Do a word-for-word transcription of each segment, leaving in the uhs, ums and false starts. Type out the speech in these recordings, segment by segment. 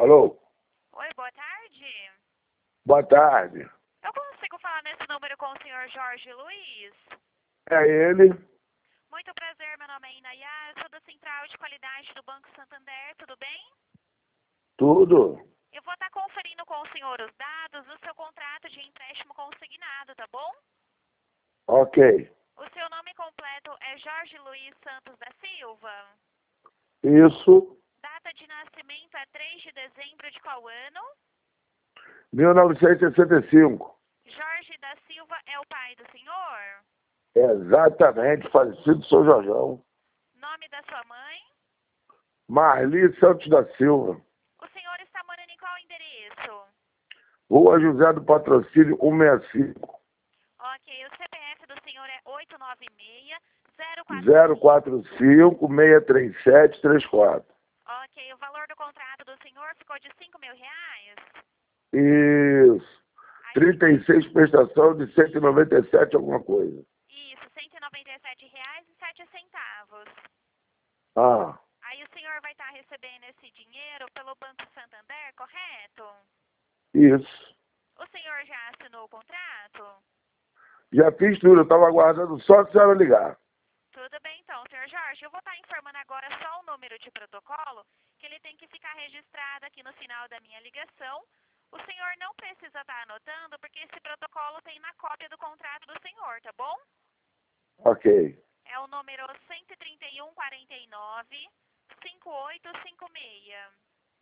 Alô? Oi, boa tarde. Boa tarde. Eu consigo falar nesse número com o senhor Jorge Luiz? É ele? Muito prazer, meu nome é Inayá, eu sou da Central de Qualidade do Banco Santander, tudo bem? Tudo. Eu vou estar conferindo com o senhor os dados do seu contrato de empréstimo consignado, tá bom? Ok. O seu nome completo é Jorge Luiz Santos da Silva. Isso. Data de nascimento é três de dezembro de qual ano? mil novecentos e sessenta e cinco. Jorge da Silva é o pai do senhor? Exatamente, falecido São Jorjão. Nome da sua mãe? Marli Santos da Silva. O senhor está morando em qual endereço? Rua José do Patrocínio, cento e sessenta e cinco. Ok, o C P F do senhor é oito nove seis, zero quatro zero quatro cinco, seis três sete, três quatro. Ok, o valor do contrato do senhor ficou de cinco mil reais? Isso. Aí, trinta e seis prestação de cento e noventa e sete alguma coisa. isso, cento e noventa e sete reais e sete centavos. Ah, Aí o senhor vai estar recebendo esse dinheiro pelo Banco Santander, correto? isso. O senhor já assinou o contrato? Já fiz tudo, eu estava aguardando só a senhora ligar. Tudo bem então, senhor Jorge. Eu vou estar informando agora só o número de protocolo, que ele tem que ficar registrado aqui no final da minha ligação. O senhor não precisa estar anotando, porque esse protocolo tem na cópia do contrato do senhor, tá bom? Ok. É o número cento e trinta e um, quarenta e nove, cinquenta e oito cinquenta e seis.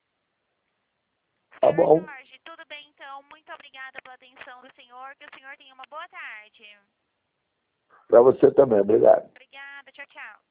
Tá Senhor bom. Jorge, tudo bem então? Muito obrigada pela atenção do senhor. Que o senhor tenha uma boa tarde. Para você também, obrigado. Obrigada, tchau, tchau.